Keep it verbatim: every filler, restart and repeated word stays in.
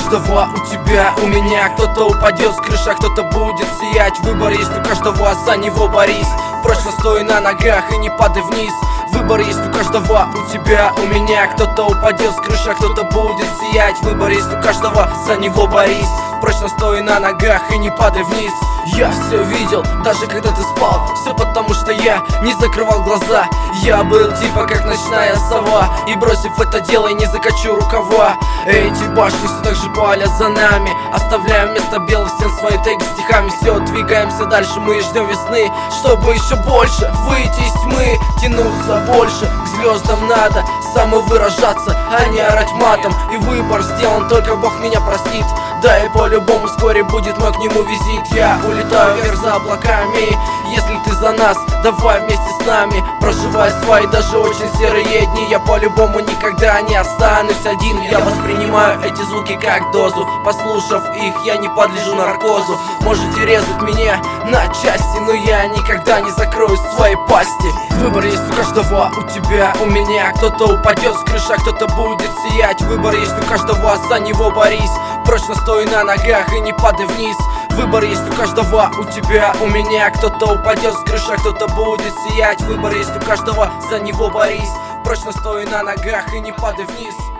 каждого, у тебя, у меня. Кто-то упадет с крыши, а кто-то будет сиять. Выбор есть у каждого, за него борись. Прочно стой на ногах и не падай вниз. Выбор есть у каждого, у тебя, у меня. Кто-то упадет с крыши, а кто-то будет сиять. Выбор есть у каждого, за него борись. Прочно стой на ногах и не падай вниз. Я все видел, даже когда ты спал. Все потому, что я не закрывал глаза. Я был типа как ночная сова, и бросив это дело, я не закачу рукава. Эти башни все так же палят за нами. Оставляем вместо белых стен свои теги стихами. Все, двигаемся дальше, мы ждем весны, чтобы еще больше выйти из тьмы, тянуться больше. К звездам надо самовыражаться, а не орать матом. И выбор сделан, только Бог меня простит. Да и по-любому вскоре будет мой к нему визит. Я улетаю вверх за облаками. Если ты за нас, давай вместе с нами проживай свои даже очень серые дни. Я по-любому никогда не останусь один. Я воспринимаю эти звуки как дозу. Послушав их, я не подлежу наркозу. Можете резать меня на части, но я никогда не закрою своей пасти. Выбор есть у каждого, у тебя, у меня. Кто-то упадет с крыши, а кто-то будет сиять. Выбор есть у каждого, за него борись. Прочно стой на ногах и не падай вниз. Выбор есть у каждого, у тебя, у меня. Кто-то упадет с крыши, а кто-то будет сиять. Выбор есть у каждого, за него борись. Прочно стой на ногах и не падай вниз.